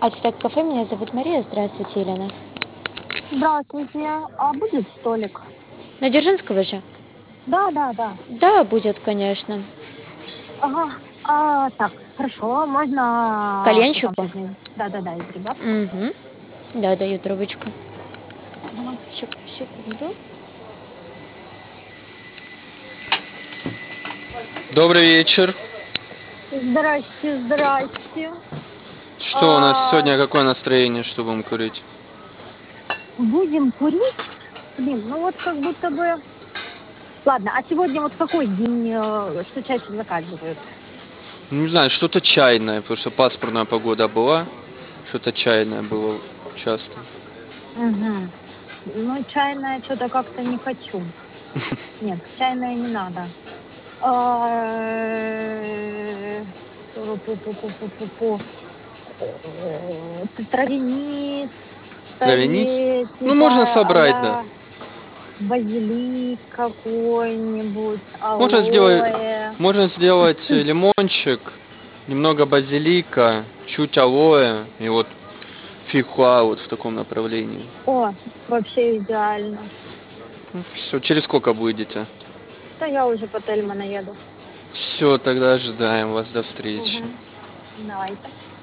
Альтек кафе, меня зовут Мария. Здравствуйте, Елена. Здравствуйте. А будет столик? На Дзержинского же? Да, да, да. Да, будет, конечно. Ага. Так, хорошо. Можно потом Кальянчику? позвонить? Да, да, да, из ребят. Угу. Да, даю трубочку. Ага. Секунду. Добрый вечер. Здрасте, здрасте. Что у нас А, сегодня, какое настроение, что будем курить? Будем курить? Блин, ну вот как будто бы... Ладно, а сегодня вот какой день, что чаще заказывают? Ну, не знаю, что-то чайное, потому что пасмурная погода была. Что-то чайное было часто. Угу. Ну, чайное что-то как-то не хочу. Нет, чайное не надо. А, Пу-пу-пу-пу-пу-пу. Травянис, Травянис? Ну, советик, можно собрать, да. а-ля базилик какой-нибудь, Можно сделать, алоэ. можно сделать лимончик, немного базилика, чуть алоэ и вот фихуа вот в таком направлении. О, вообще идеально. Все, через сколько будете? Да я уже по Тельмана еду. Все, тогда ожидаем вас, до встречи. Угу. Давайте.